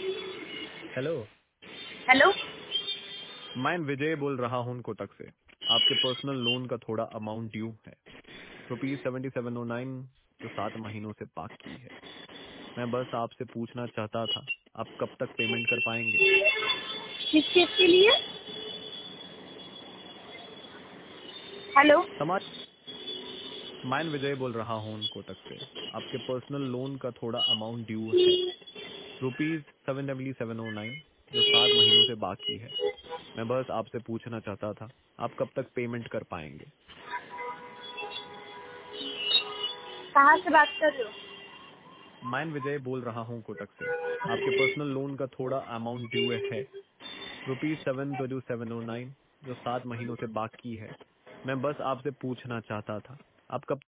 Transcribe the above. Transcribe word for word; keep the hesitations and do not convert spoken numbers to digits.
Hello. Hello. मैं विजय बोल रहा हूँ कोटक से। आपके पर्सनल लोन का थोड़ा अमाउंट ड्यू है, rupees seventy seven O nine, जो सात महीनों से बाकी है। मैं बस आपसे पूछना चाहता था, आप कब तक पेमेंट कर पाएंगे? किस चीज के लिए? हेलो। समाज मैं विजय बोल रहा हूँ कोटक से। आपके पर्सनल लोन का थोड़ा अमाउंट ड्यू है, rupees seven W seven O nine, जो सात महीनों से बाकी है। मैं बस आपसे पूछना चाहता था, आप कब तक पेमेंट कर पाएंगे? कहाँ से बात कर रहे हो? मैं विजय बोल रहा हूँ कोटक से। आपके पर्सनल लोन का थोड़ा अमाउंट ड्यू है, rupees seven two seven O nine, जो सात महीनों से बाकी है। मैं बस आपसे पूछना चाहता था, आप कब